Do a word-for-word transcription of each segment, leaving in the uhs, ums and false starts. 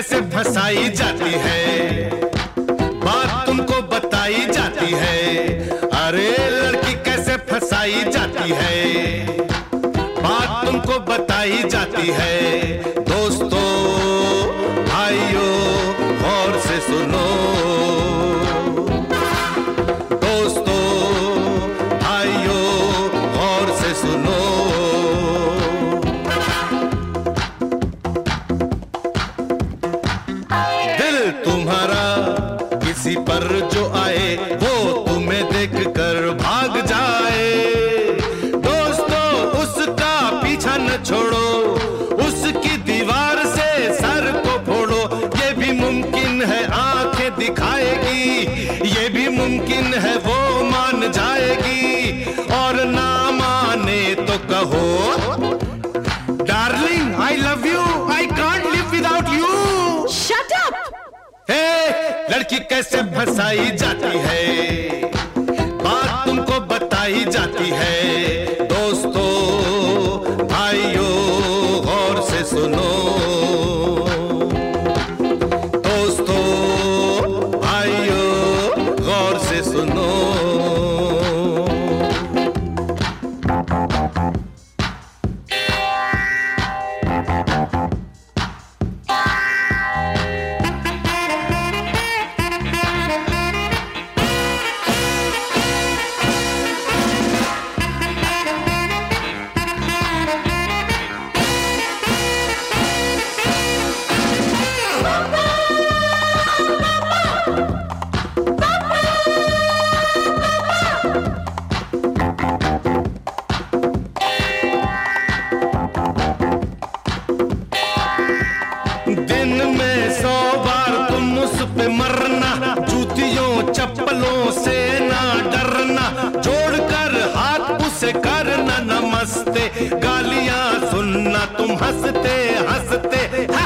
कैसे फंसाई जाती है, बात तुमको बताई जाती है। अरे लड़की कैसे फंसाई जाती है, बात तुमको बताई जाती है। दोस्तों भाइयों गौर से सुनो, दोस्तों भाइयों गौर से सुनो। दिल तुम्हारा किसी पर जो आए वो तुम्हें देखकर भाग जाए। दोस्तों उसका पीछा न छोड़ो, उसकी दीवार से सर को फोड़ो। ये भी मुमकिन है आंखें दिखाएगी, ये भी मुमकिन है वो मान जाएगी। और ना माने तो कहो darling I love you, I can't live without you. Shut up. हे लड़की कैसे फंसाई जाती है, बात तुमको बताई जाती है। दोस्तों भाइयों गौर से सुनो, दोस्तों भाइयों गौर से सुनो। दिन में सौ बार तुम उस पे मरना, जूतियों चप्पलों से ना डरना। जोड़कर हाथ उसे करना नमस्ते, गालियां सुनना तुम हंसते हंसते।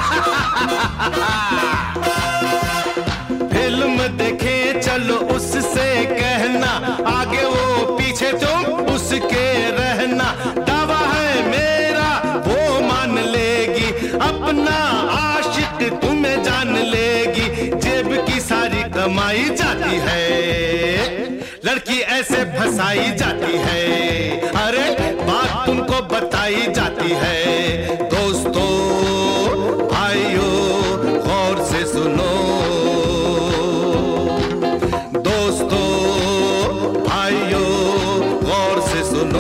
फिल्म देखे चलो उससे कहना, आगे वो पीछे तुम उसके रहना। दावा है मेरा वो मान लेगी, अपना आशिक तुम्हें जान लेगी। जेब की सारी कमाई जाती है, लड़की ऐसे फंसाई जाती है। अरे बात तुमको बताई जाती है। दोस्तों भाइयों गौर से सुनो, दोस्तों भाइयों गौर से सुनो।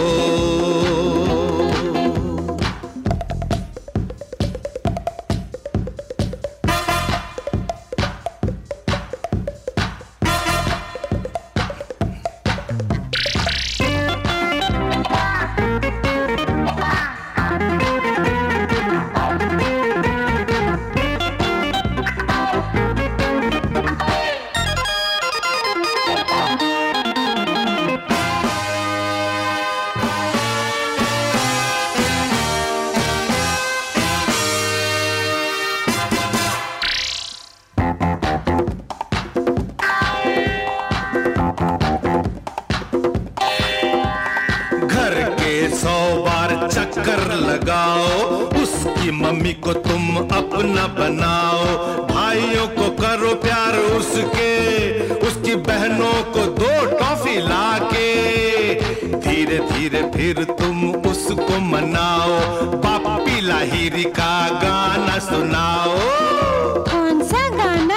सौ बार चक्कर लगाओ, उसकी मम्मी को तुम अपना बनाओ। भाइयों को करो प्यार उसके, उसकी बहनों को दो टॉफी लाके। धीरे धीरे फिर तुम उसको मनाओ, पापी लाहिरी का गाना सुनाओ। कौन सा गाना?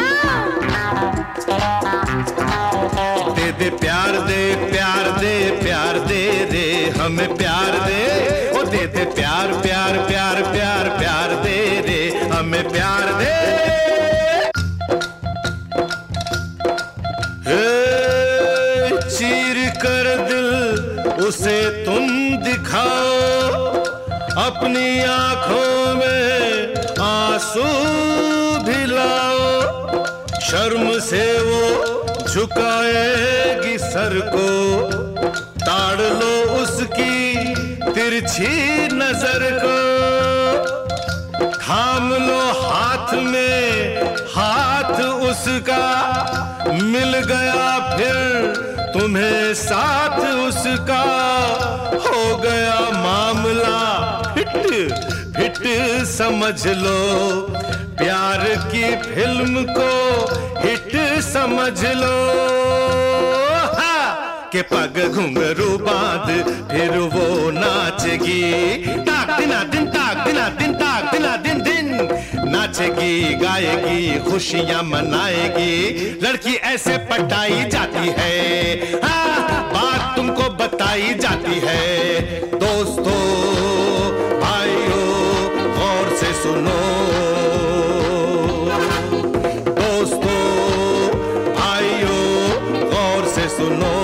दे दे प्यार दे प्यार दे प्यार दे रे हमें प्यार दे। ओ दे दे प्यार प्यार प्यार प्यार प्यार दे रे हमें प्यार दे। हे चीर कर दिल उसे तुम दिखाओ, अपनी आंखों में आंसू भी लाओ। शर्म से वो झुकाएगी सर को, ताड़ लो उसकी तिरछी नजर को। थाम लो हाथ में हाथ उसका, मिल गया फिर तुम्हें साथ उसका हो गया मामला, फिट फिट समझ लो, प्यार की फिल्म को हिट समझ लो। हाँ, के पग घुंघरू बांध फिर वो नाचेगी, ताक दिना दिन ताक दिना दिन ताक दिना दिन दिन, नाचेगी गाएगी खुशियां मनाएगी। लड़की ऐसे पटाई जाती है, हाँ, बात तुमको बताई जाती है। दोस्तों भाइयों गौर से सुनो, दोस्तों भाइयों गौर से सुनो।